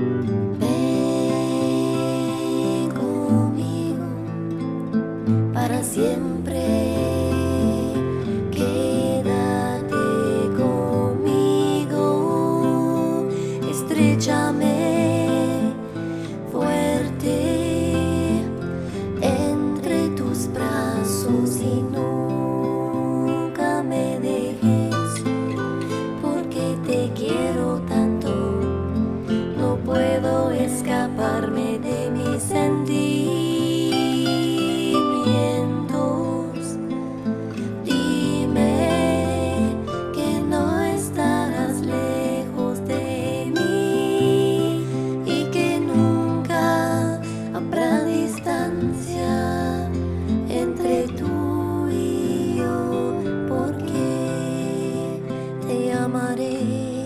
Ven conmigo para siempre. Quédate conmigo, estréchame fuerte entre tus brazos y nunca me dejes, porque te quiero tanto. No puedo escaparme de mis sentimientos. Dime que no estarás lejos de mí y que nunca habrá distancia entre tú y yo, porque te amaré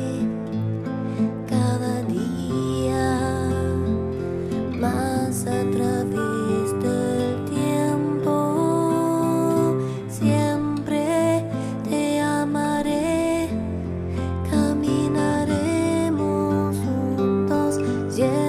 cada día más a través del tiempo. Siempre te amaré, caminaremos juntos.